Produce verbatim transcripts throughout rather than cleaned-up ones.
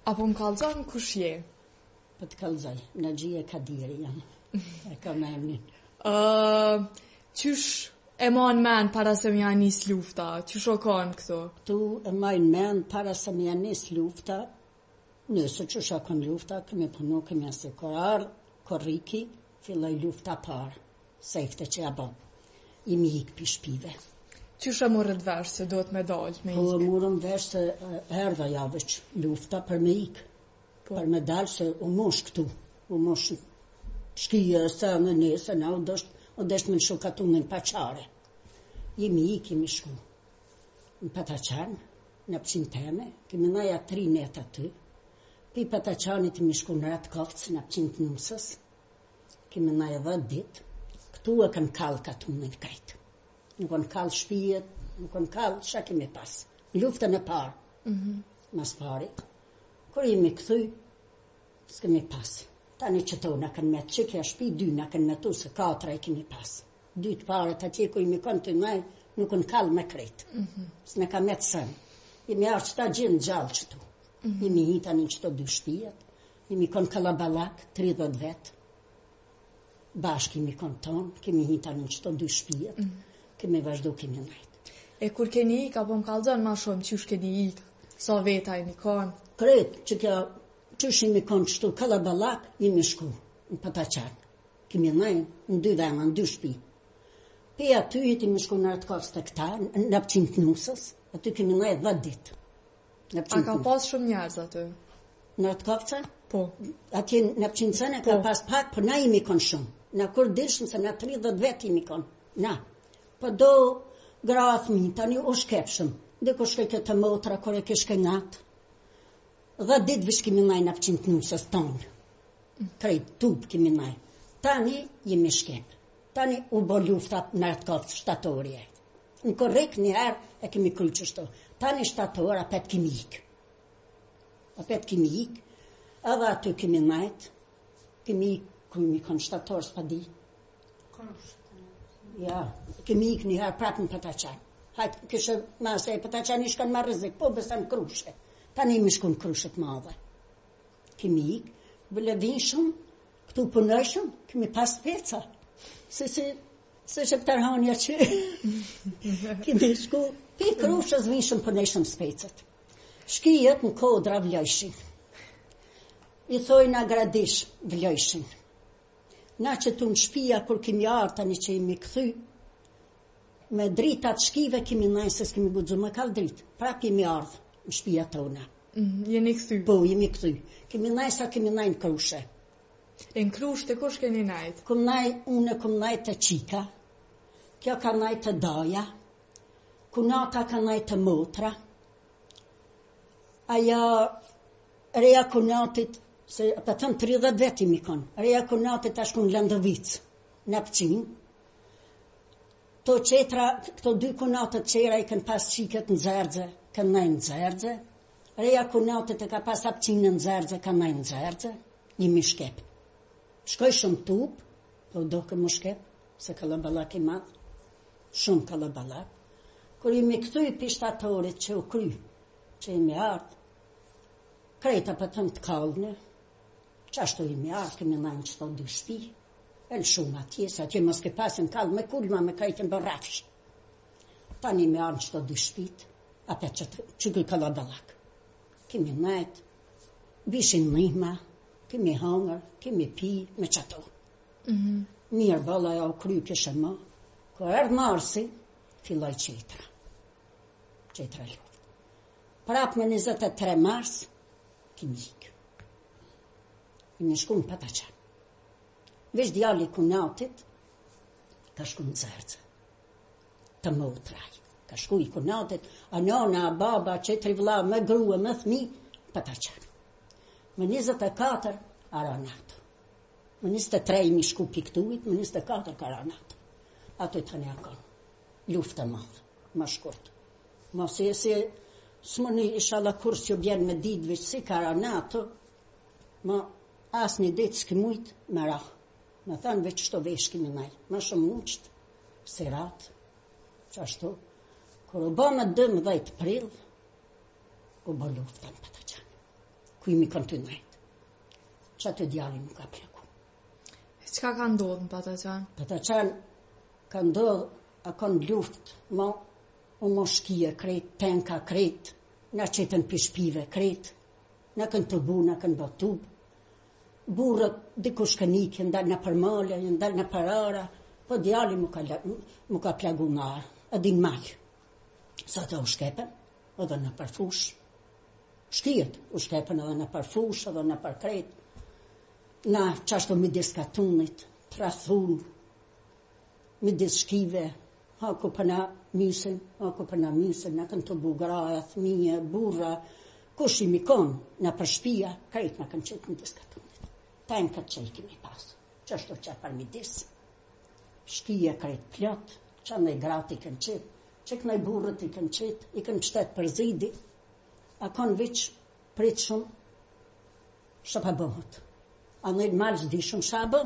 Apo më kallëzon kush je? Po të kallëzoj, Naxhia Kadiri jam. E kam emrin. Uh, qysh e mon men para se më ja nis lufta? Qysh o kanë këto? Tu e majnë men para se më ja nis lufta. Nëse që shakon lufta, kemi punu, kemi asikorar, korriki, filloj lufta parë, sejfte që ja bo. Imi ik pi shpive. Qysh e morët vesh se do të me dalë me ik? Po e morëm vesh se erdha javëq lufta për me ik. Po. Për me dalë se u mosh këtu. U mosh shkija se në nese, na u dësht, u dësht me në shukatunën paqare. Imi ik, imi shku. Në Pataqan, në pëqin teme, kemi naja tri net aty. Pi Pataqanit imi shku në ratë kofcë, në pëqin të nusës. Kemi naja dhe dit. Këtu e kanë kallë katunën krejtë. Nuk kanë kallë shpijet, nuk kanë kallë, shka kemi pas. Luftën e parë, mm-hmm. mas pari. Kër jemi këthuj, s'kemi pas. Tani që to në kanë metë, që kja shpi, dy në kanë metu, se katra e kemi pas. Dy të pare, të atje ku jemi kanë të nëjë, nuk kanë kallë me krejtë. Mm-hmm. S'ne ka metë sënë. Jemi arë qëta gjenë gjallë qëtu. Mm-hmm. Jemi hi tani qëto dy shpijet. Jemi kanë Kalabalak, tridhjetë vetë. Bashkë kemi kanë tonë, kemi hi tani qëto dy shpijet. Mm-hmm. Kemi vazhdo kemi najtë. E kur keni ik, apo më kallëzon ma shumë qysh keni ik? Sa veta i mi kanë? Kretë që kja, qysh i mi kanë qëtu Kalabalak, jemi shku, në Pataqan. Kemi najtë, në dy vena, në dy shpi. Pe aty jeti mi shku në ratë kofës të këta, në pëqin të nusës, aty kemi najtë dhe ditë. A ka pas shumë njerëz aty? Në ratë kofësa? Po. Atje në pëqin të sene ka pas pak, për na jemi kanë shumë. Na kur dishëm se na tridhjetë vetë jemi kanë. Na. Po do grath mi, tani u shkepshëm. Dhe ku shkej këtë motra, kore ke shkenat. Dhe ditë vish kemi naj në pëqin të nusës tonë. Krejt, tub kemi naj. Tani jemi shkep. Tani u bo luftat në atë koftë shtatorje. Në korrek një herë e kemi kry qështo. Tani shtator, apet kemi ik. Apet kemi ik. Edhe aty kemi najt. Kemi ik, kemi kon shtator, s'pa di. Ja, kemi ik një herë prapë në Pataqan. Hajtë, kështë mase e Pataqan ishkan ma rëzik, po besan krushe. Tani imi shkun krushet madhe. Kemi ik, bële vinshëm, këtu punëshëm, kemi pas peca. Se se, se shëptar hanja që kemi shku, pi krushës vinshëm punëshëm specët. Shkijet në kodra vlojshin. I thoi na gradish vlojshin. Na që tu në shpia, kur kemi arë tani që imi këthy, me dritat shkive kemi najnë, se s'kemi gudzu me kal dritë. Prap kemi ardhë në shpia tona. Mm, jeni këthy? Po, jemi këthy. Kemi najnë sa kemi najnë krushe. E në krush të kush keni najtë? Këm najnë, une këm najnë të qika, kjo ka najnë të daja, kunata ka najnë të motra, aja reja kunatit, se për thëmë tridhjetë veti mi konë. Reja kunatit ashtë kun Lëndëvic, në pëqin. To qetra, këto dy kunatet qera i kënë pas qiket në zerdze, kënë najnë në zerdze. Reja kunatit e ka pas apqinë në zerdze, kënë najnë në zerdze. Jemi shkep. Shkoj shumë tup, po do këmë shkep, se Kalabalak i madhë. Shumë Kalabalak. Kër jemi këtu i pishtatorit që u kry, që jemi ardhë, krejta për thëmë të kallëne, qashtu jemi ardhë, kemi najnë qëto dy shpi, el shumë atje, se atje mos ke pasin kallë me kulma, me krejtën bër rafsh. Tani jemi ardhë qëto dy shpit, apet që të qëgëj Kalabalak. Kemi najtë, vishin nihma, kemi hangër, kemi pi, me qato. Mm-hmm. Mirë bëlla ja u kry këshë më, kër erdhë marsi, filloj qetra. Qetra luft. Prap me njëzet e tre mars, kemi ikë. Kemi shku në Pataqan. Vesh djali kunatit, ka shku në zerdze. Të motraj. Ka shku i kunatit, a nona, a baba, qetri vla, me grua, me thmi, Pataqan. Me njëzet e katër, Aranato. Me njëzet e tre imi shku piktuit, me njëzet e katër ka Aranato. Ato i të një akon. Luftë madhë, ma shkurt. Ma se se s'mëni isha la kurs që bjen me ditë veç si Aranato, ma as një ditë s'ki mujtë me rahë. Me thanë veç shto vesh kemi najë. Ma shumë muqtë, serat, qashtu. Kër u ba me dëmë dhejtë prill, u ba luftë në Pataqan. ku i mi kanë të nëjtë. Që atë djali nuk ka pleku. Çka ka ndodhur në Pataqan? Pataqan ka ndodhur, a kanë luft, ma u moshkije krejt, tenka krejt, na qëtën pishpive krejt, na kanë të bu, na kanë batub. Burët dikush kanë ikë, ndalë në përmale, ndalë në parara, po djali mu ka, mu ka plagu në arë, a din malë. Sa të u shkepen, edhe në përfush. Shkijet, u shkepen edhe në përfush, edhe në përkrejt. Na qashtu midis katunit, trathun, midis shkive, hako përna mysin, hako përna mysin, na kanë të bugraja, thmije, burra, kush i mikon, në përshpia, krejt na kanë qëtë midis katunit. Ta në këtë që i kemi pasë, qashtu që për midis. Shkije krejt plot, që në i gratë i kanë qëtë, që kënë i burët i kanë qëtë, i kanë qëtet për zidi, a kanë vich pritë shumë, shë pa bëhët. A në i malë zdi shumë shabë,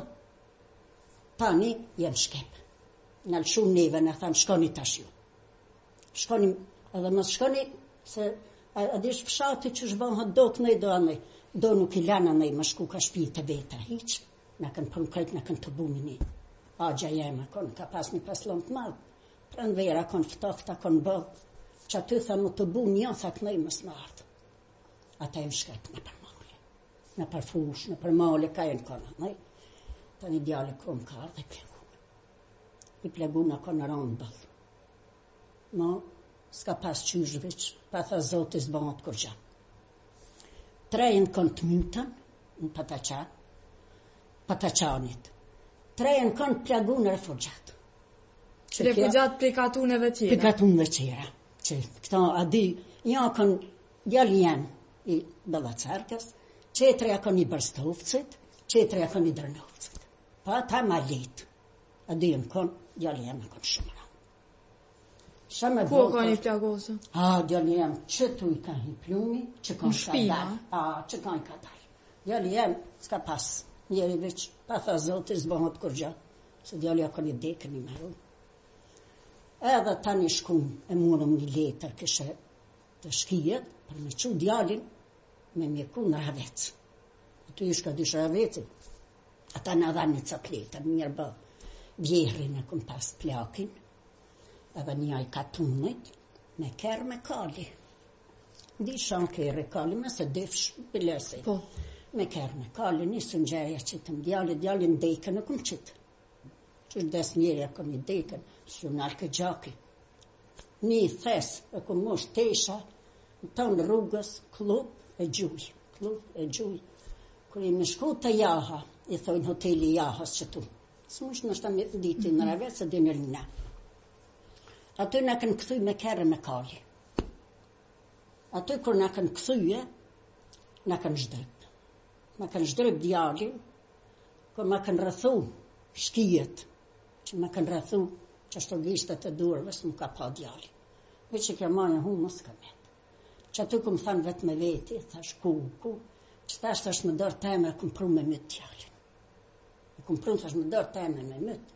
tani jenë shkep. Në lëshu neve, në thamë, shkoni tash ju. Shkoni, edhe mësë shkoni, se a, a dish fshati që shbohët do kënej do anej, do nuk i lana nej më shku ka shpi të veta, hiq, në kanë përnë krejt, në kanë të bumi një. Agja jema, konë ka pas një paslon të madhë, pranë vera, konë ftohta, konë bëllë, që aty tha më të bumi, jo, tha kënej më smartë. Ata e më shkret në përmale, në përfush, në përmale, ka e në konë, nej. Ta një djale kom ka ardhe i plegu. I plegu në konë rëndë bëllë. Ma, s'ka pas qyshviq, pa tha zotis bënët kur gjatë. Trejnë konë të mytën, në Pataqan, Pataqanit. Trejnë konë plegu në refugjat. Refugjat për katuneve tjera? Për katuneve tjera. Që këta a di, një konë djali janë i Bellacarkës, qetreja konë i Bërstovcit, qetreja konë i Drnovcit. Pa ta ma litë. A di në konë, djali janë konë shumë. Ku ka një plagosë? A, djali jam, që tu i ka një plumi, që ka një ka dalë. A, që ka një ka dalë. Djali jam, s'ka pas, njeri veç, pa tha zotis, bëhët kur gjatë, se djali ja ka një dekë një maru. Edhe ta një shkum, e murëm një letër këshe të shkijet, për me që djalin, me mjeku në Ravec. Tu ishka dish Ravecin, ata në dha një cak letër, mirë bë, vjehrin e këm pas plakin, edhe një i katunit, me kërë me kali. Di shanë kërë e kali, me se defsh bilesi. Po. Me kërë me kali, nisë në gjeja qitëm djali, djali në dekën e këm qitë. Që des njeri e këm një dekën, së në alke gjaki. Një thes e këm mosh tesha, në tonë rrugës, klub e gjuj, klub e gjuj. Kër i me shku të jaha, i thojnë hoteli jahas që tu. Së mush në shta me diti në Ravec, se dhe në rina. Aty në kënë këthuj me kërë me kali. Aty kër në kënë këthuje, në kënë shdrëp. Në kënë shdrëp djalin, kër në kënë rëthu shkijet, që në kënë rëthu që ashtë gjishtet e durëve, së më ka pa djalin. Ve që kja majë hu më s'ka vetë. Që aty këmë thanë vetë me veti, thash ku, ku, që thash thash më dërë teme, këmë pru me mytë djalin. Këmë pru thash më dërë teme me mytë.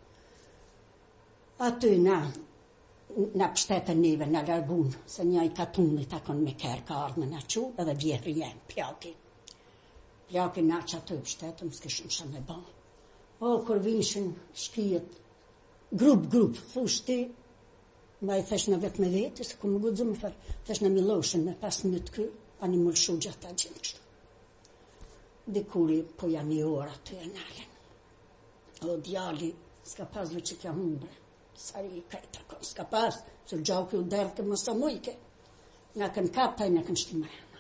Aty na, në pështetën neve në largun, se një i katunit ta konë me kërë ka ardhë në qu, edhe vjehri jenë, pjaki. Pjaki në që atë i pështetën, më s'kishën shë me ba. O, kër vinshin shkijet, grup, grup, thush ti, ma i thesh në vetë me vetë, se ku më gudzë më farë, thesh në miloshin me pas në të kë, a një mëllshu gjatë ta gjenë kështu. Dikuri, po janë një orë aty e nalën. O, djali, s'ka pasve që kja humbre. Sari i krejta konë, s'ka pas, se gjauki u derë të mësa mujke. Nga kënë kaptaj, nga kënë shti mrena.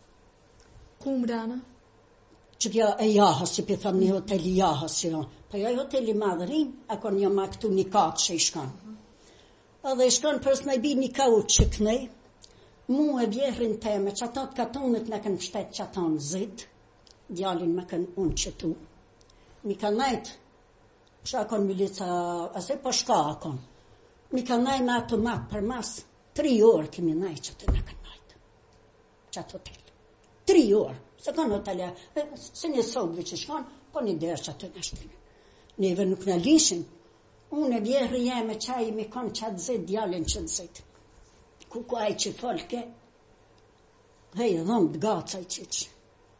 Ku mrena? Që kjo e jahës, që për thëmë një hoteli jahës, që jo. Për jo hoteli madhërin, a konë një ma këtu një katë që i shkanë. Edhe i shkanë përës në i bi një kautë që kënej, mu e vjehrin teme, që ato të katonit në kënë pështet që ato në zid, djalin me kënë unë që tu. Mi ka najtë, që akon milica, ase po shka akon. Mi ka naj me ato matë për mas, tri orë kemi naj që të në kanë najtë. Që ato hotel. Tri orë. Se kanë hotelja, se një sotëve që shkanë, po një derë që ato në shtinë. Neve nuk në lishin. Unë e vjehri jeme qaj mi konë që atë zed, djallin që të zed. Ku ku aj që folke, hej, dhëmë të gacaj që që.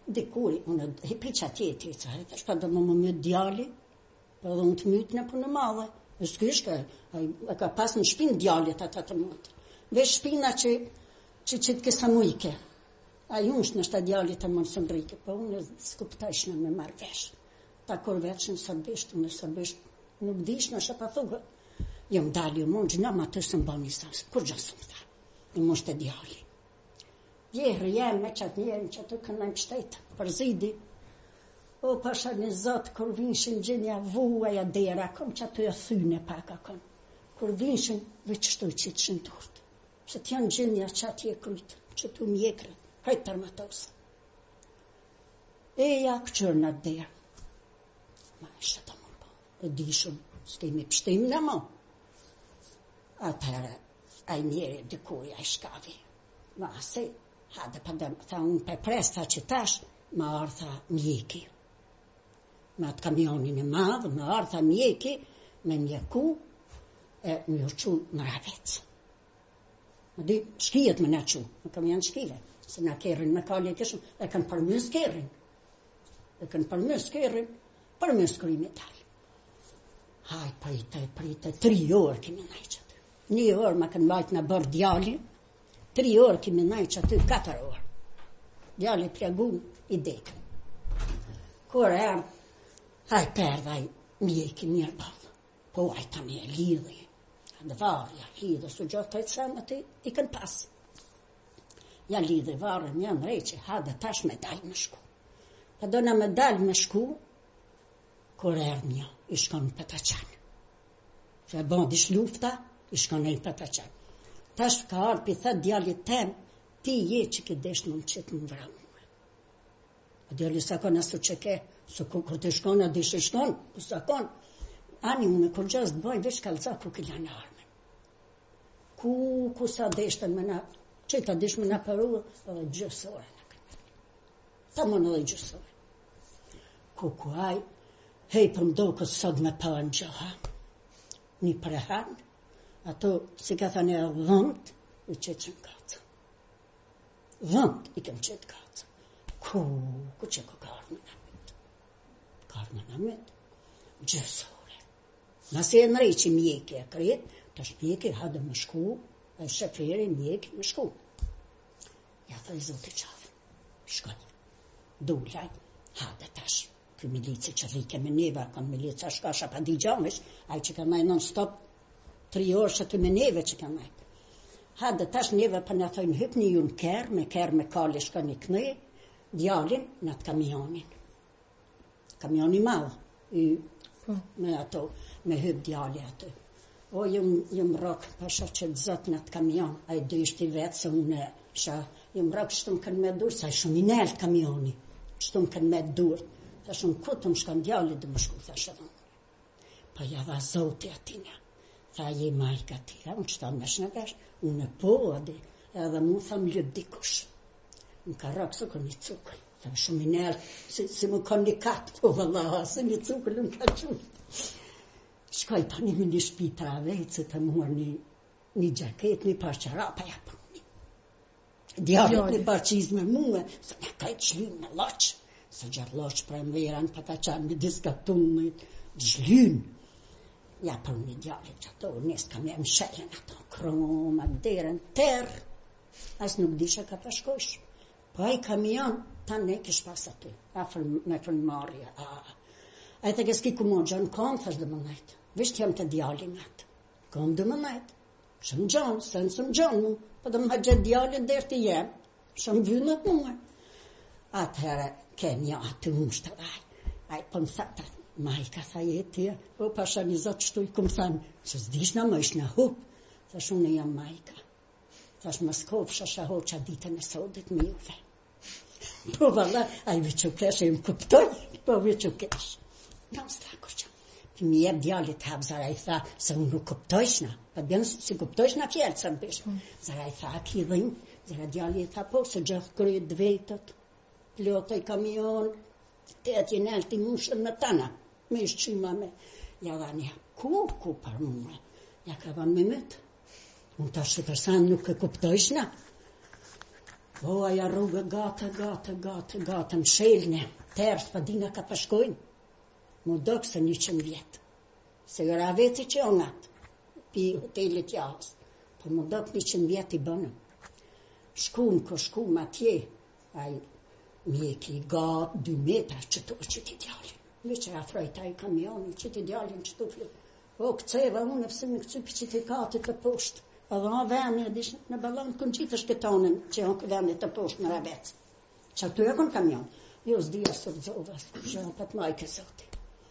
Dikuri, unë e piqa tjetri, ca, e tash pa do më më mytë djali, pa dhe unë të mytë në punë madhe. E s'kyshka, e ka pas në shpinë djalit ata të mëtë. Vesh shpina që, që që të kësa mujke. A ju është në shta djalit të mënë sëmbrike, pa unë s'kuptajsh në me marrë vesh. Ta kur veç në sërbisht, unë sërbisht nuk dish në shëpa thugë. Jo më dali, ju mund gjëna ma të së mbani sasë, kur gjësë më tha, ju mund shte djali. Vjerë jem me qatë njerën që të kënajmë shtetë, për zidi. O, pasha një zotë, kur vinshin gjenja vuaja dera, kom që ato e thyne paka kom. Kur vinshin, veç shtoj që të shëndurët. Se t'janë gjenja që atje krytë, që t'u mjekre, hajtë tërmatosë. Eja këqërë në dera. Ma ishe të më po, e dishëm, s'kemi pështim në mo. Atëherë, a i njeri dikuja i shkavi. Ma se, hade pa dhe, tha unë pe pres, tha që tash, ma arë tha mjeki. Me atë kamionin e madhë, ma arë tha mjeki, me mjeku, e më jurqu në ravec. Më di, shkijet më në qu, në kamion shkive, se në kerin me kalli e këshëm, e kanë përmës kerin. E kanë përmës kerin, përmës krimi talë. Haj, prite, prite, tri orë kemi najqët. Një orë ma kanë bajtë në bërë djali, tri orë kemi najqë aty, katër orë. Djali plegun i dekë. Kur e erë, haj perdaj, mjeki mirë bëllë. Po aj tani e lidhi. Dhe varja, lidhë, su gjotë të i të samë aty, i kanë pasë. Ja lidhë varë, një në reqë, hadë tash me dalë me shku. Pa do në me dalë me shku, kur erë një, i shkonë për të qanë. Që e bondish lufta, i shkonë e për të qanë. Tash ka arë për thë djallit tem, ti je që ki desh më më qëtë më vramë. A djallit sa konë asu që ke, su kur të shkonë, a dish e shkonë, ku sa konë. Ani unë kur gjës të bëjnë, vesh kalca ku kila në armen. Ku, ku sa deshtën me na, që ta desh me na përru, edhe gjësore në këtë. Ta më në dhe gjësore. Ku ku aj, hej për mdo këtë sot me për në gjoha. Një prehan, ato, si ka thane e dhëmt, i qëtë që në katë. Dhëmt i kem qëtë katë. Ku, ku që ku ka arme në mitë. Ka arme në mitë. Gjësore. Nëse e nërej që mjeki e kretë, tash mjeki hadë më shku, e sheferi mjeki më shku. Ja thë i zote qafë, shkoj, dulaj, hadë tash, kë milici që dhike me neve, kanë milica shkasha pa di gjamesh, aj që ka naj non stop, tri orë që të me neve që ka naj. Hadë tash neve për në thojmë hyp një ju në kerë, me kerë me kalli shka një këne, djalin në atë kamionin. Kamioni madhë, i me ato, me hyp djali aty. O, jëm rok, pasha që të zot në atë kamion, a i do ishte i vetë, se unë isha, jëm rok që të më kënë me dur, sa i shumë i nelt kamioni, që të më kënë me dur, sa shumë ku të më shkan djali dhe më shku, thashe dhe unë. Pa ja dha zoti atina, tha je majka tira, unë që ta më shnë vesh, unë e po, adi, edhe mu tham ljëp dikush. Më ka rok, së kënë i cukër. Tha shumë i nelt, si, si më kanë një katë, po vëlla, se një cukër në më ka qurë. Shkoj tani me një shpita a vejtë, të muar një, një gjaket, një parqara, pa ja pruni. Djallit një parqiz me muë, se në ka i qlynë në loqë, se gjarë loqë pra më veran, pa ta qanë një diskatunit, gjlynë. Ja pruni djallit që ato, nësë kam e më shelen ato, kroma, derën, terë, asë nuk disha ka pashkosh. Po a i kamion, ta ne kish pas aty, afër me fërmarja, a, a e të këski ku mo gjonë kom, thash dhe më najtë. Visht jam të djallin atë. Kom dhe më najtë. Shëm gjonë, se në sëm gjonë mu, po dhe më ha gjithë djallin dhe të jem. Shëm vynë të muë. Atëherë, kemi atë unë shtë vaj. A i po më thata, majka tha jetë, po pasha një zotë qëtu i këmë thanë, që s'dish në më ishë në hupë. Thash unë jam majka. Thash më skopë shasha ho që a ditën e sodit me juve. Po valla, a i veqë u kesh e më kuptoj, po veqë u kesh. Në më stako që, për mi jep djallit habzara i tha, se unë nuk kuptojshna, pa bjën si kuptojshna fjellë, se më bishë. Zara i tha, a ki dhëjnë, zara djallit i tha, po, se gjithë kryet dvejtët, plotoj kamion, të ati nëllë të mushën me tana, me ishë qima me, ja dha një, ku, ku për mume, ja ka dha me mëtë, unë të ashtë përsa nuk e kuptojshna. O, aja rrugë gata, gata, gata, gata, më shelne, tërës, pa dina ka pashkojnë. Mu dokë se një qënë vjetë. Se gëra veci që o ngatë, pi hotelit jahës. Po mu dokë një qënë vjetë i bënë. Shkum, ko shkum atje, aj mjeki gatë, dy metra, që të që ti djallin. Mi që afroj taj kamionin, që ti djallin, që të fillë. O, këceva unë, pëse me këcu për që ti katit të poshtë. Edhe o veni, edish në balon, kënë qitë shketonën, që o veni të poshtë në rabec. Që tu e kënë kamion. Jo, s'dija së të zova, që o pat majke zoti.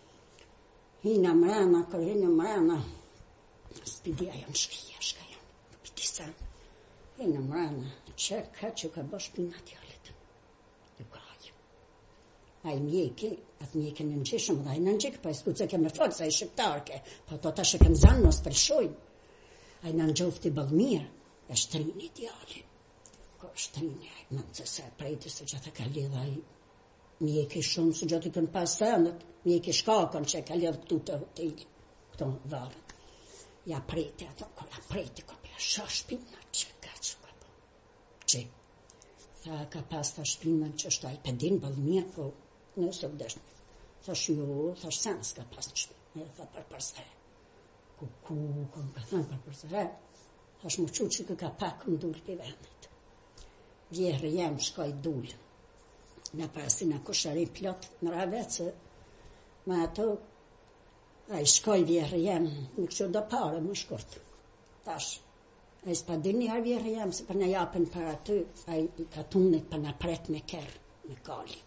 Hina mrena, kër hina mrena, s'pidia janë shkija, shka janë, piti sa. Hina mrena, që ka që ka bësh pina tjallit. Nuk ajë. Aj mjeki, atë mjeki në nëqishëm, dhe aj në nëqikë, pa i s'ku që kemë forë, sa i shqiptarke, pa to ta shë kemë zanë, mos përshojnë. Aj në nëgjofti bëllëmirë, e shtrini djali. Ko shtrini, aj në të se prejti, se që të ka lidha i mjeki shumë, se që të kënë pas sënët, mjeki shkakon që ka lidhë këtu të hoteli, këto varët. Ja prejti, ato, ko la prejti, ko për shë shpina, që ka që ka po. Që, tha ka pas të shpina që shtu aj pedin bëllëmirë, po nësë vdeshnë. Thash jo, thash sen s'ka pas në shpina, tha për përse. Ku, ku, ku, më ka thënë për përse, thash më qu që kë ka pak më dullë për vendit. Vjerë jem shkoj dullë. Në pasi në kushari plot në ravecë, ma ato, a i shkoj vjerë jem, në kështu do pare më shkurt. Tash, a i s'pa dini a vjerë jem, se për në japën për aty, a i ka tunit për në pret me kerë, me kali.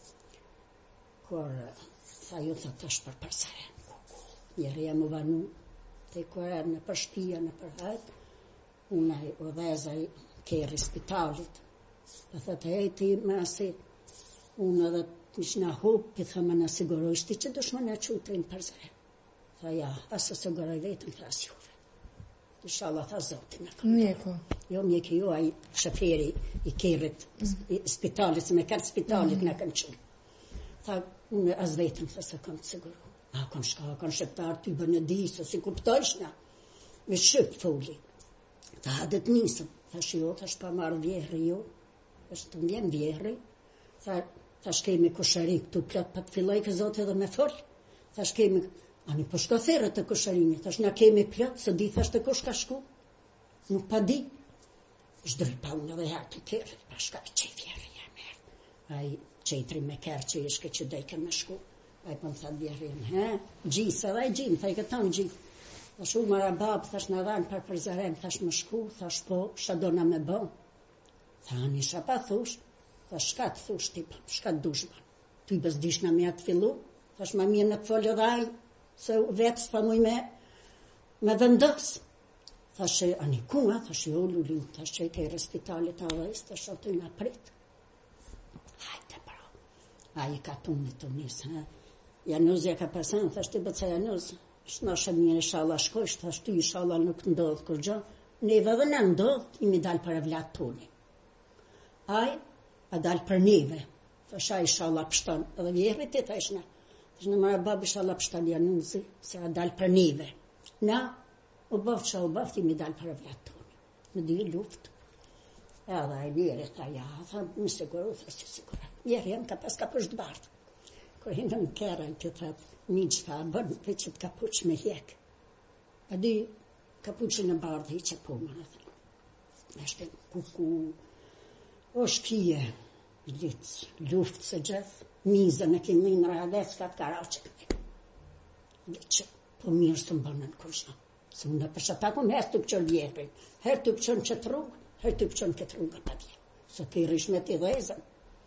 Kur, tha ju tha tash për përsere, vjerë jem u vanu, të i kërë në për shpia, në për hajtë, unë a i u dheza i keri spitalit. Dhe thëtë, e ti me asi, unë edhe ish në hupë, për thëmë në sigurojshti që dush më në qutrin për zre. Tha ja, asë siguroj vetëm të asë juve. Inshallah, tha zotin. Mjeko. Jo, mjeki jo, a i shëferi i kerit i spitalit, se me kërë spitalit mm. në kanë qunë. Tha, unë as vetëm, tha se kam të siguru. A, kanë shka, kanë shëptar, ty bë në disë, si kuptojsh në, me shëpë foli. Tha, hadet nisëm. Tha, shio, tha, shpa marë vjerë, jo. Është të mbjen vjerë. Tha, tha, shkemi kushari këtu plot, pa të filloj kë zote edhe me folë. Tha, shkemi, ani po shko thera të kusharini. Tha, shna kemi plot, se di, tha, shte kush ka shku. Nuk pa di. Shdoj pa unë edhe herë të kërë, pa shka që i vjerë, ja mërë. A i qetri me kërë që ishke që dojke me shku. A i për më thëtë vjerën, he, gjisë, edhe i gjimë, thaj këton gjisë. Thash u mara babë, thash në dhanë për përzërem, thash më shku, thash po, shadona me bo. Thani, shapa thush, thash shka të thush, ti, shka të dushma. Tu i bëzdish në me atë fillu, thash ma mirë në të folë dhaj, se vetë s'pa muj me, me vendos. Thash, ani kuma, thash jo, lullin, thash që i kejre spitalit a dhejs, thash ato i nga prit. Hajte, bro. A i ka tunit të nisë, he. Januzja ka pasan, thash ti bëca Januz, shnashe mirë ishala shkojsh, thash ty ishala nuk ndodhë kur gjo, neve dhe në ndodhë, imi dalë për e vlatë toni. Aj, a dalë për neve, thash a ishala pështon, edhe vjerë ti thash në, thash në mara babë ishala pështon Januzi, se a dalë për neve. Na, u bëftë që u bëftë, imi dalë për e vlatë toni. Në dy luftë. Edhe a i vjerë, tha ja, tha, më siguru, tha si sigura. Vjerë jem ka pas ka përshtë bardë. Kër hinë në kërën të thëtë, një që tha, bërë për që të kapuq me hjek. A di, kapuqën në bardë, i që po më në thënë. Eshte kuku, o shpije, litë, luftë se gjithë, mizën e kemi në radec, ka të karaqë këtë. Litë, po mirë së më bënën kërshë. Se më në përshë ta kom herë të pëqën vjerën, herë të pëqën këtë rrugë, herë të pëqën këtë rrugë pa vjerë. Se të i rishme të dhezën.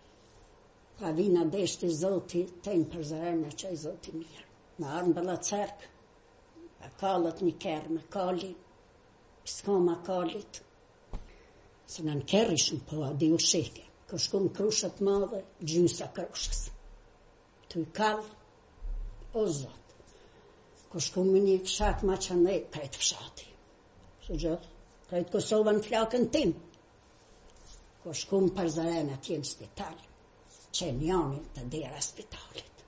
Pa vina deshti zoti, tenjë për zërena që i zoti mirë. Në arën bëlla cerkë, e kalët një kerë me kali, s'ka ma kalit. Se në në kerë ishën po, a di u sheke. Kër shku në krushat madhe, gjysa krushës. Tu i kalë, o zotë. Kër shku më një fshat ma që ne, krejt fshati. Së gjithë, krejt Kosovën flakën tim. Kër shku më për zërena tjenë spitalë. Që njani të dera spitalit.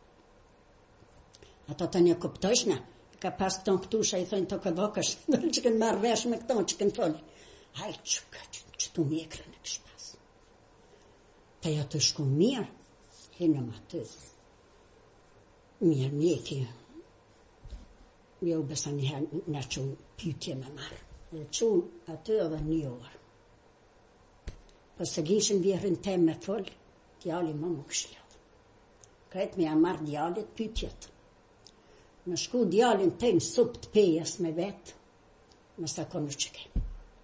Ato të një kuptojshna, ka pas këton këtusha i thënë të këdokësh, që kënë marrë vesh me këton që kënë folë. Hajë që ka që, që tu mjekrë në kështë pas. të ja të shku mirë, hinëm aty. Mirë mjeki, jo besa njëherë në që pytje me marë. Dhe që aty edhe një orë. Po se gishin vjerin tem me fol, djali më më këshlodh. Kretë me ja marë djalit pytjet. Në shku djalin te në sup të pejes me vetë, më sa konë që ke.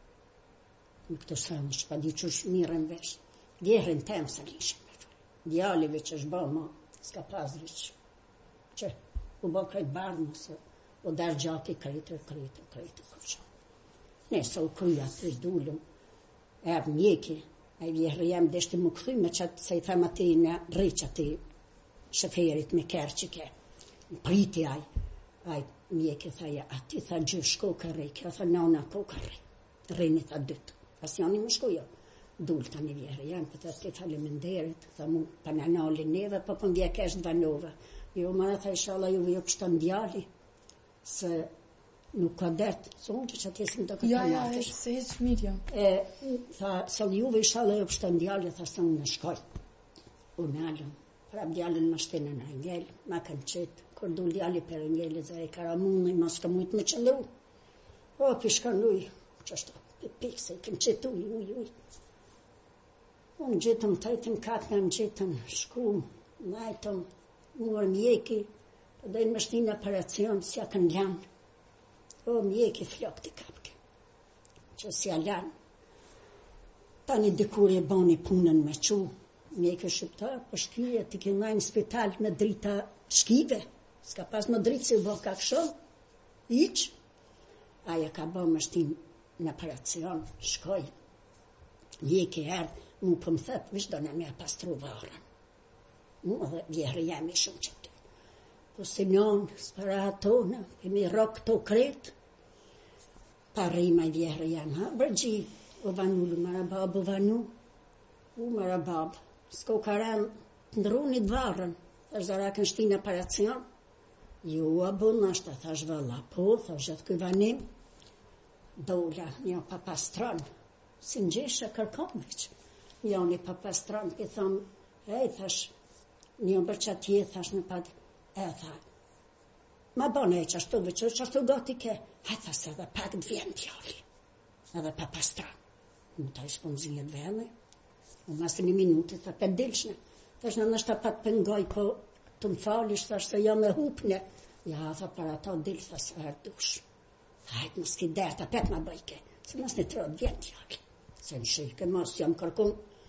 Në këtë sëmë, që pa di që është mirën vesh. Vjerin tem se gishin me fol. Djalive që është ba ma, s'ka pas rëqë. Që u bo krejt bardë mësë, u darë gjaki krejtër, krejtër, krejtër, kërqa. Nese u kryja të dullum, e abë mjeki, e vjerë jam deshti më këthy me qatë se i tham ati në rriq ati shëferit me kërë që ke. Priti aj, aj mjeki thaja, ati tha gjysh ko kërrej, kjo tha nona ko kërrej, rrini tha dytë, pas janë më shkujo, dullë ta një vjerë jam, për të ati faleminderit, tha mu, pa në nali neve, pa për mbje kesh dvanove, jo mëra tha ishala juve jo pështë ndjali, se nuk ka dertë, so unë që që atjesim do këtë Ja, ja, e se heç mirja. E, tha, se juve ishala jo pështë ndjali, tha se unë në shkoj, unë alëm, prap djalin më shtenë në ngell, ma kanë qëtë, kur du djali për ngell, dhe e karamunë, i mos ka mujtë me qëndru. O, pishkan uj, që është, pikë, se i këmë qëtë uj, uj, uj. Unë gjithëm të ejtën katë në gjithëm, shku, najtëm, muar mjeki, për dojnë më shtinë operacion, si a kënë lanë. O, mjeki flok të kapke, që si a lanë. Ta një dikur e boni punën me qu, mjekë shqiptar, për shkije të kënaj në spital me drita shkive, s'ka pas më dritë si u bo ka këshon, iq, aja ka bo më shtim në operacion, shkoj, mjekë e ardhë, mu për më thëtë, vish do në me pastru varën, mu dhe vjerë jam i shumë që ty, po si njonë, s'para atona, kemi rok të kretë, pa rima i vjerë jam, ha, bërgji, u vanullu, mara babu vanu, u mara babu, s'ko karam të ndrunit varën, thash zara kënë shtinë operacion, ju a bënë ashtë, thash vëlla, po, thash gjithë këj vanim, dola një papastron, si në gjeshë kërkom veç, një një papastron, i thonë, e, thash, një bërë që atje, thash në pad, e, tha, ma bënë e që ashtu veç, që ashtu gati ke, e, thash, edhe pak të vjen tjali, edhe papastron, në ta i shponzinjet vene, në masë një minutit, tha, për dilshne. Thash në nështë ta pat pëngoj, po të më falish, thash se jam e hupne. Ja, tha, para ta dilë, tha, se ardush. Hajtë, më s'ki derë, ta pet ma bëjke. Se mas një trot vjen tjaki. Se në shike, mas jam kërkum.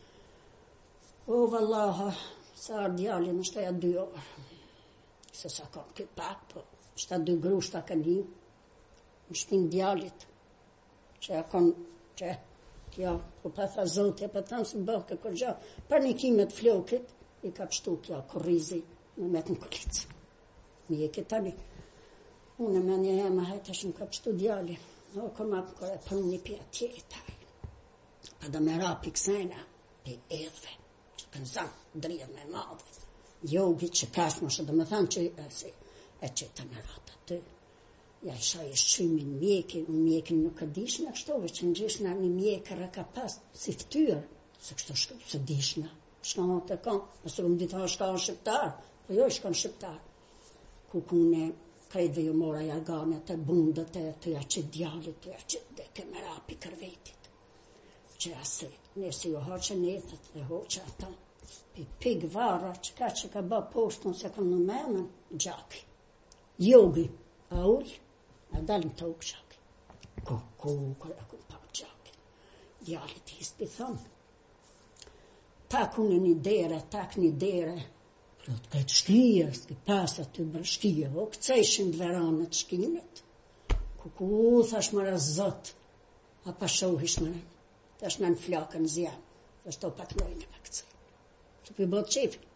O, vallaha, sa ardjali, në shtaja dy orë. Se sa kom këtë pak, po, shta dy grushta ka një. Në shtin djalit. Që ja kon, që ja, po pa tha zote, pa thamë së bëhë këtë kërgja, për një kimet flokit, i ka pështu kja korrizi në metë në kulicë. Një e këtë tani, unë me një e më hajtë është në ka pështu djali, o, kom apë kore për një pja tjetaj. Pa da me rapi kësajna, pe edhve, që kënë zanë dridhë me madhë, jogi që kasë më shë, dhe me thamë që e, si, e që të me ratë aty. Ja isha e shqymin mjekin, mjekin nuk e dishna kështove, që në gjishna një mjekër e ka pas, si ftyrë, se kështu shku, se dishna, shka në të kanë, nësë më ditë shka në shqiptar, po jo shka në shqiptar, ku kune krejtve ju mora jargane të bundët e të ja që djallit, të ja që dhe ke me rapi kërvetit, që asë, nësi ju hoqë netët dhe hoqë ata, pi pig vara, që ka që ka ba postën, se kam në menën, gjaki, jogi, a ullë, a dalën të ukë gjaki. Ku, ku, kërë ku pa gjaki. Djallit hispi thonë. Tak unë një dere, tak një dere. Plot këtë shkije, s'ki pas aty bërë shkije. O këcejshin të veranët shkinit. Ku, ku, thash mëra zot. A pa shohish mëra. Thash në në flakën zjam. Thash to pak lojnë e pa këcej. Të për botë qefi.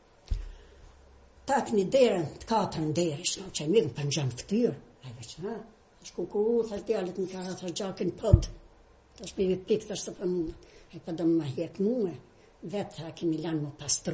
Tak një dere, të katër në dere, shna që e mirë për në gjanë këtyrë. A veç, ha? Thash ku ku, thash djallit në kara, thash gjakin pëd. Thash me pik, thash të për mume. E për dëmë ma hjek mume, vetë tha kemi lanë më pastru.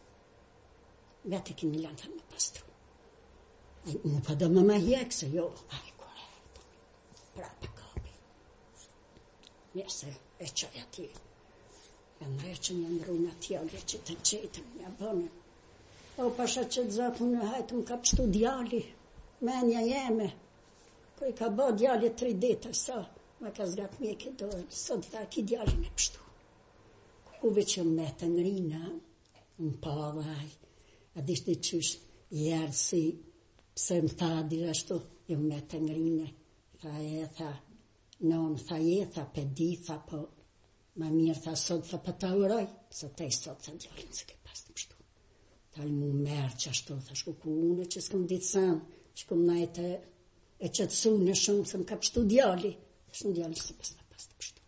Vetë kemi lanë tha më pastru. E mu për dëmë ma hjek, se jo, aj, kore, prapë kapi. Njëse, e qaj ati. janë rrë që një ndrujnë atjallë që të qetën, një bënë. O pasha që të zatë unë hajtë më ka pështu djali, menja jeme, ko i ka bë djali tri dita, sa, ma ka zgatë mjeke dojnë, sot tha ki djali me pështu. Kuve që me të ngrina, më pavaj, a dishtë një qysh, jërë si, pse më tha, dira shtu, jo me të ngrine, tha e, tha, non, tha e, tha, pe di, tha, po, ma mirë, tha, sot, tha, pa ta uroj, se te sot, tha, djalin, se ke pas të pështu. Tha, mu merë që ashtu, tha, shku ku une, që s'kom ditë sanë, që kom najtë e që të sunë shumë, se më ka pështu djali, shë në djali, se pas të pas të pështu.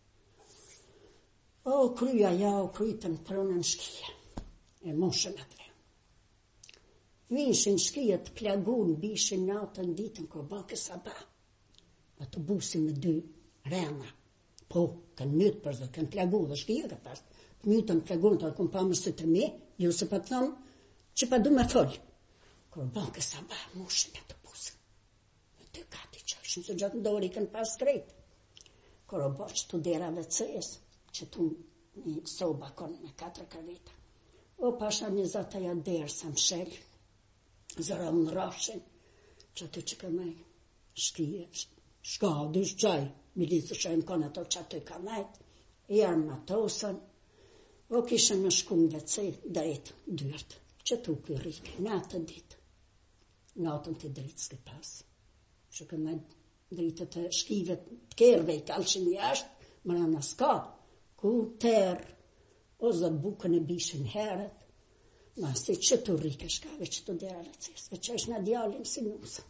O, kryja, ja, o, krytën, pronën shkija, e moshën atë. Vinshin shkija të plagun, bishin natën ditën, kër bake sabah. Ato busi me dy rena. Po, kanë mytë për dhe, kanë plagu dhe shkija ka pas. Mytën plagun, të alkun pa më së të me, ju se pa të thamë, që pa du me folë. Kër bake sabah, moshin e të busi. Me të gati qëshën, se gjatë ndori kanë pas krejt. Kër o boqë të dera dhe cës, që tu një soba konë me katër kaveta. O pasha një zata ja derë sa më shelë. Zëra më rashin, që aty që këmej, shkije, shka, dysh qaj, militë shajnë konë ato që aty ka najtë, jarë më atosën, o kishën në shkumë dhe cej, drejtë, dyrtë, që tu këj rikë, natë ditë, natën të dritë s'ke pasë, që këmej dritë të shkive të kerve i kalëshin jashtë, më rana s'ka, ku terë, o zëtë bukën e bishin herët, ma si që të rike shkave që të dera rëcis, ve që është në djalin si nusën.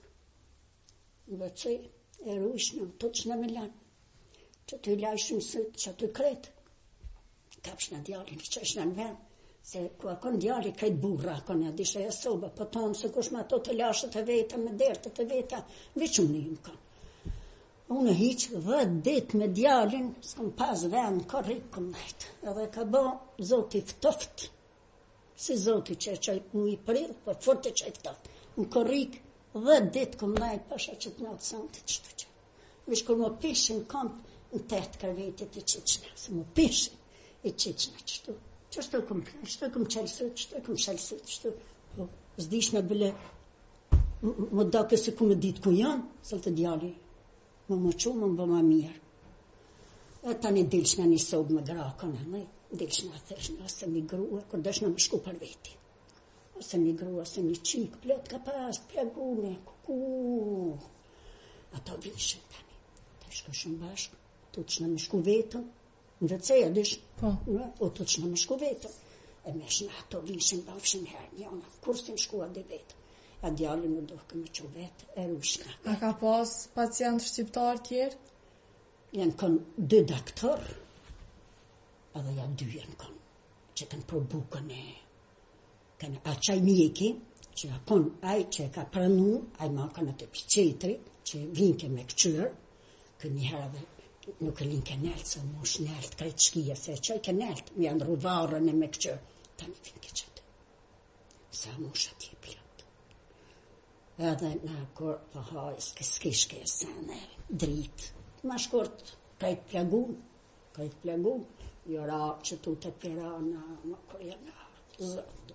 Ve që e rujshnë, të që në milan, që të i lajshën sëtë, që të kretë. Kapsh në djalin, që është në ven, se ku akon djali krejt burra, akon e dishe e soba, po tonë se kush ma to të lashët e veta, me dertë të veta, veç unë një më kanë. Unë hiqë dhe ditë me djalin, s'kom pas ven, ka rikë këm najtë, edhe ka bo zoti ftoftë. Si zoti që e qaj mu i prirë, po forte që e këtatë. Në korrikë, dhe ditë këm najtë pasha që të natë santit që të qaj. Vish kër më pishin kampë në tërtë kërvetit i qiqna, se më pishin i qiqna qështu. Qështu këm plë, qështu këm qelsët, qështu këm qelsët, qështu. Po, zdish me bile, më dake se ku me ditë ku janë, se të djali, më më qu, më më më mirë. E ta një dilsh në një sobë me grakën e nëjë. Dilsh në atheshnë, ose një grua, kër dëshnë në më shku për veti. Ose një grua, ose një qikë, plët ka pas, plagune, kuku. Ato vishin tani. Të shko shumë bashkë, të që në më shku vetën, në vëceja dysh, po, o të që në më shku vetën. E me shna ato vishin bafshin herë, njona, kursin shkua dhe vetën. A djali më dohë këmë që vetë, e rushka. A ka pas pacient shqiptar tjerë? Janë kënë dy daktorë, edhe janë dy janë konë, që kanë për bukën e, kanë a qaj mjeki, që a konë, aj që e ka pranu, aj ma kanë atë pëqetri, që vinke me këqyrë, kë një herë dhe nuk e linke neltë, se mosh neltë, krejtë shkija, se qaj ke neltë, mi janë ruvarën e me këqyrë, ta një vinke që të, sa mosh ati e plotë. Edhe na kur pëhajës, këskishke e sene, dritë, ma shkort, krejtë plagun, krejtë plagun, jora që tu të pirana, më kërja nga zëtë.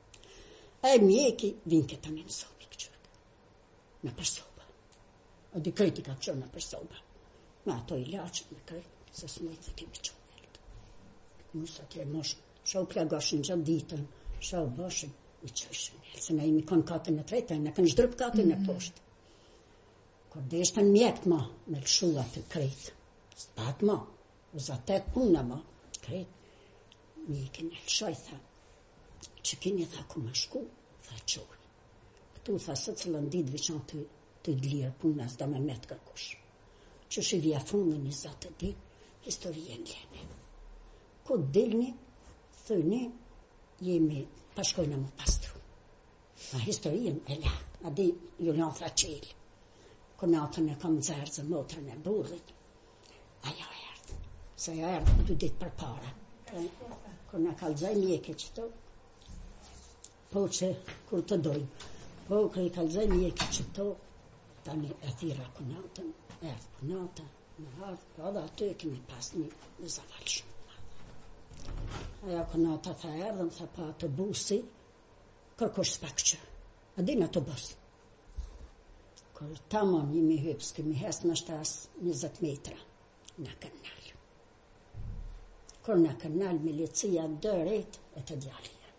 E mjeki vinke të një nësobi këqërë, në përsoba. O di krejti ka qërë në përsoba. Ma ato i laqët në krejtë, se së mëjtë të kemi qërë. Nësë atje mosh, shau plagoshin gjatë ditën, shau boshin, i qëshin. Se ne imi konë katën e trejtë, ne kënë shdrëp katën e poshtë. Kër dhe ishtë në mjekët ma, me lëshua të krejtë, së patë ma. O zatet puna ma, kretë, mi i kene lëshoj, tha, që keni tha ku më shku, tha qoj. Këtu tha së cëllën ditë veçan të, të lirë puna, s'da me metë kërkush. Që shi vja funë një zatë ditë, historien jemi. Ku dilni, thëni, jemi pashkojnë më pastru. A historien e la, a di Julian tha qelë. Ku natën e kam zërë zë motrën e burrit, ajo e se ja erdë dy ditë për para. Kër në kalzaj mjeke që të, po që kur të dojnë, po kër i kalzaj mjeke që të, tani e thira kunatën, erdë kunata, në ardë, po edhe aty e kemi pas një zaval shumë. Aja konata tha erdhëm, tha pa autobusi, kërkosh s'pakqë. A din autobus. Kër tamam jemi hypës, kemi hes në shtas njëzet metra në kanal. Kër në kanal, milicia dërejt e të djalija.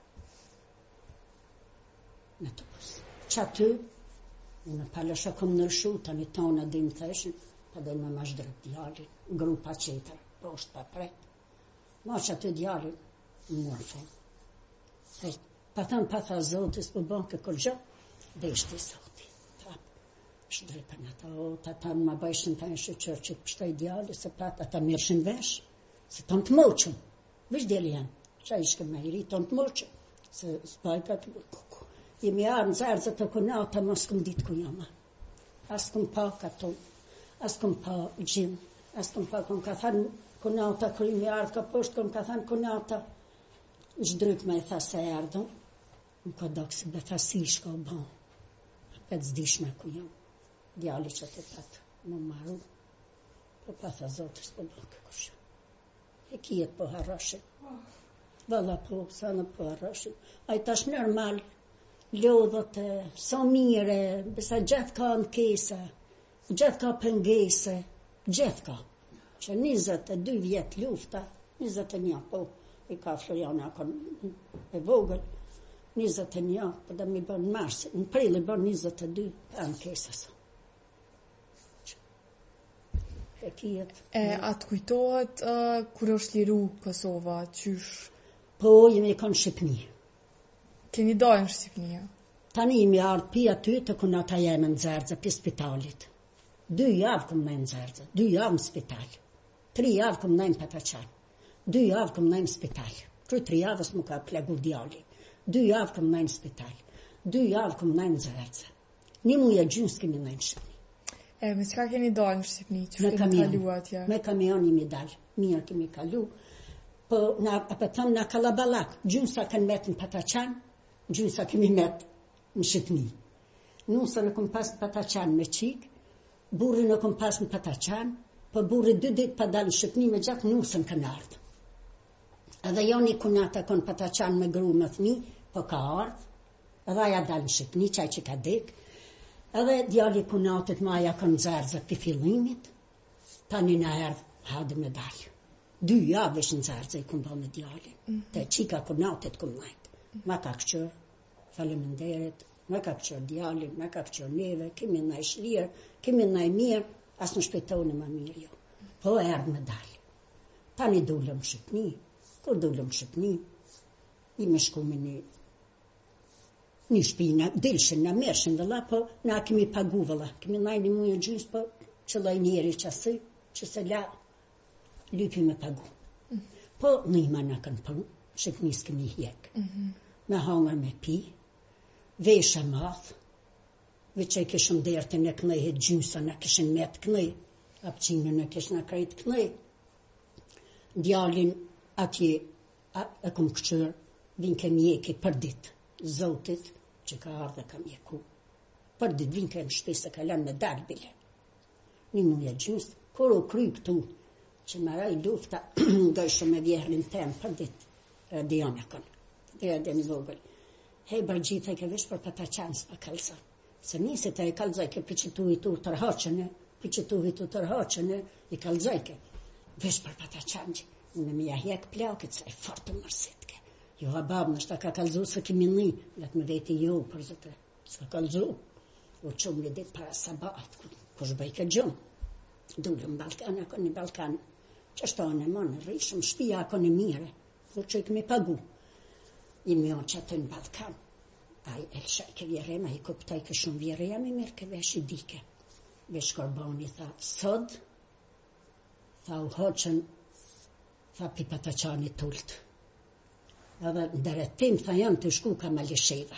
Në autobus. Që aty, unë palësha kom nërshu, të një tonë dhe më theshin, pa dhe më mash drejt djalin, grupa qeter, poshtë pa pret. Ma që aty djalin, më në fund. E, pa thëmë, pa tha zotis, po bon ke kërgjë, dhe ishte i zoti. Trap, shdripën ata, o, ta ta më bëjshin ta në shëqër që të pështaj djali, se pat ata mirshin vesh, se tonë të moqën. Vish djeli janë, që ishke me i ri, tonë të moqën. Se s'bajka të kuku. Jemi arë në zërëzë të konata, mos këm ditë ku jama. As këm pa katon, as këm pa gjimë, as këm pa këm ka thanë konata, kër jemi ardhë ka poshtë, këm ka thanë konata. Gjդryk me i tha se erdhëm, më ka do kësi befasi shka o ban. Këtë zdishme ku jam. Djali që të patë më maru. Po pa tha zotës po ban kë kusha. E kijet po harrashin. Valla po, sa në po harrashin. A i tash normal, lodhët e, sa mire, besa gjithë ka në kese, gjithë ka pëngese, gjithë ka. Që njëzët e dy vjetë lufta, njëzët e një, po, i ka Floriana akon e vogël, njëzët e një, po da mi bën mars, në prill i bën njëzët e dy, pa në kesës. E kijet. E, atë kujtohet, uh, kur është liru Kosova, qysh? Po, jemi konë Shqipni. Keni dojnë Shqipnia? Tani jemi ardhë pi aty të kuna ta jeme në Nxerdhë, pi spitalit. Dy javë këm nëjmë Nxerdhë, dy javë në spital. Tri javë këm nëjmë Pataçan. Dy javë këm nëjmë spital. Kry tri javës më ka plegu djali. Dy javë këm nëjmë spital. Dy javë këm nëjmë Nxerdhë. Një muja gjynës kemi nëjmë Shqipni. E, me qka keni dojnë Shqipni? Që Me keni kalu atje? Me kamion jemi dalë. Mirë kemi kalu. Po, na, apo thëmë na Kalabalak. Gjynësa kanë metë në Pataçan, gjynësa kemi metë në Shqipni. Nusë në këm pas në Pataçan me qikë, burri në këm pas në Pataçan, po burri dy ditë pa dalë në Shqipni me gjatë nusën kanë ardhë. Edhe joni kunata konë Pataçan me gru më thmi, po ka ardhë, edhe aja dalë në Shqipni, qaj që ka dekë, edhe djali kunatit ma aja konë Nxerdhë për fillimit, tani në erdhë hadë me dalë. Dy javë ishë Nxerdhë i këmë bo me djali, mm -hmm. Te qika kunatit këmë najtë. Ma ka këqër, faleminderit, ma ka këqër djali, ma ka këqër neve, kemi naj shlirë, kemi naj mirë, asë në shpejtoni ma mirë jo. Po erdhë me dalë. Tani dullëm Shqipni, kur dullëm Shqipni, i me shku me një, një shpina, dilshin, në mershin dhe la, po na kemi pagu vëlla, kemi naj një mujë gjys, po që loj njeri që asë, që se la, lypi me pagu. Mm. Po në ima në kanë përnë, Shqipnis kemi hjek. Mm -hmm. Me hangër me pi, veshe math, veç e kishëm dertë në kënej, e gjysa në kishën metë kënej, apqinë në kishën në krejtë kënej. Djalin atje, a, e kom këqër, vinë ke mjeki për ditë, zotit, që ka ardhe ka mjeku. Për ditë vinë ke në shtesë, ka lanë me darë bile. Një muja gjysë, kur u kry këtu, që maraj lufta, gëjshë me vjerin tem për ditë, radion e kënë, dhe edhe një vogël. Hej, bërgjita i ke vish për Pataçan s'pa kalza. Se nisit e i kalzajke për qëtu i tu tërhaqene, për qëtu i tu tërhaqene, i kalzajke. Vish për Pataçan që, në mi ahjek plakit, se e fortë mërsitke. Jo, a babë, nështë ta ka kalzu se kimi një, letë me veti jo, për zëtë, s'ka kalzu. U qumë një ditë para sabat, kush bëjke gjumë. Dullëm Balkan, ako një Balkan, që shtone mënë, rishëm, shpia ako një mire, kur që i këmi pagu. I me onë që atë në Balkan, a i elshajke vjerema, i kuptajke shumë vjerema, i mirë ke vesh i dike. Vesh Korboni tha, sod, tha u hoqën, tha pi Pataçani tullt. Edhe në deretim, tha janë të shku ka Malisheva.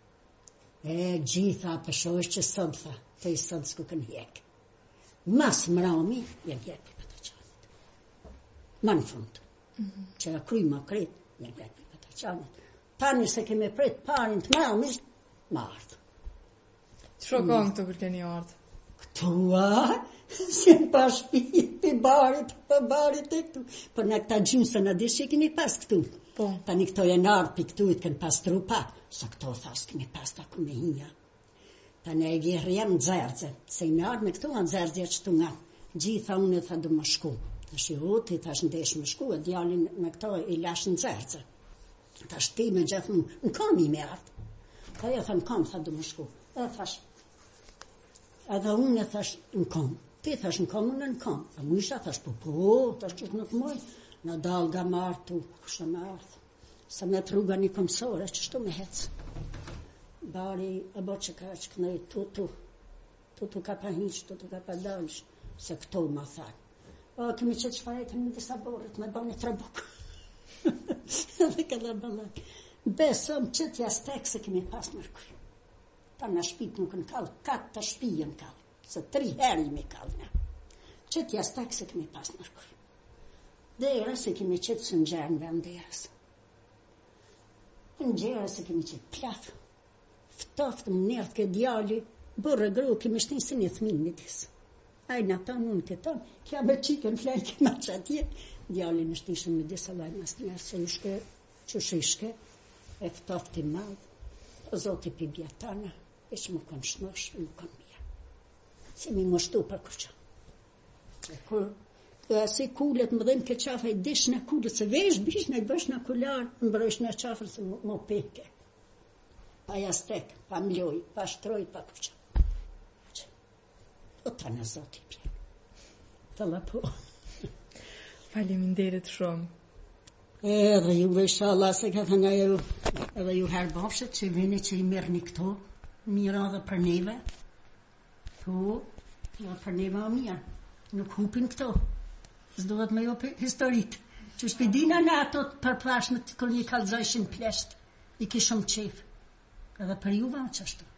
E gjitha përshosh që sod, tha, të i sod s'ku kën hjek. Mas mrami, jenë hjek pi Pataçanit. Ma në fund, mm -hmm. që a kryj ma kret, jenë hjek pi Pataçanit. Tani se keme pret parin të mrami, ma ardhë. Qëro mm. këngë të për keni ardhë? Këtua, Si në pas shpi, për barit, për barit e këtu. Por në këta gjumë se në dishe i keni pas këtu. Po. Ta një këto e nardë për këtu i të kënë pas trupa. Sa këto thas keni pas ta ku me hinja. Ta në e vjerë jam në dzerdze. Se i nardë me këtu anë dzerdze që tu nga. Gjitha unë e tha du më shku. Ta shi oti, ta shi ndesh më shku. E djalin me këto i lash në dzerdze. Ta shti me gjithë më, në kam i me ardë. Ta e tha në kam, tha du më shku. E thash, edhe unë e thash në kam. Ti thash në kam, unë në kam. A mu isha thash, po, po, thash që nuk moj. Në dalë ga martu, kështë me ardhë. Sa me të rruga një komësore, që shtu me hecë. Bari e bo që ka që kënej, tu, tu. Tu, tu ka pa hish, tu, tu ka pa dalësh. Se këto ma thanë. O, kemi qëtë shfarejtë në disa borët, me bane tre bukë. Dhe këlla balak. Besëm që t'ja stek se kemi pas mërkuj. Ta në shpit nuk në kalë, katë të shpijen kalë. Se tri heri me kalë në. Që t'ja stek se kemi pas mërkuj. Dhe era se kemi qëtë së në gjerë në venderës. Në gjerë se kemi qëtë plafë. Ftoftë më nërtë ke djali, burë gru, kemi shtinë si një thminë në disë. Ajna tonë, unë këtonë, kja me qikën flejke ma që atje. Djali në shtishën me disë alaj mas njerë, se ishke, që shishke, e ftoftë i madhë. O zoti pi bjetana, e që më konë shnosh, më konë mija. Si mi më shtu për kërqa. E kur, si kullet më dhejmë ke qafa i dish në kullet, se vesh bish në i bësh në kullar, më bërësh në qafër se më, më peke. Pa jastek, pa mloj, pa shtroj, pa kërqa. O ta në zoti pje. Të la po. Faleminderit shumë. Edhe ju vesha Allah se ka thënë ju, edhe ju herë bafshet që vini që i mirë një këto, mira dhe për neve. Po, dhe për neve o mirë. Nuk hupin këto. Zdohet me jo për historit. Që shpidina në ato të përpashmet kër një kalzojshin plesht, i kishëm qef. Edhe për juve o qështu.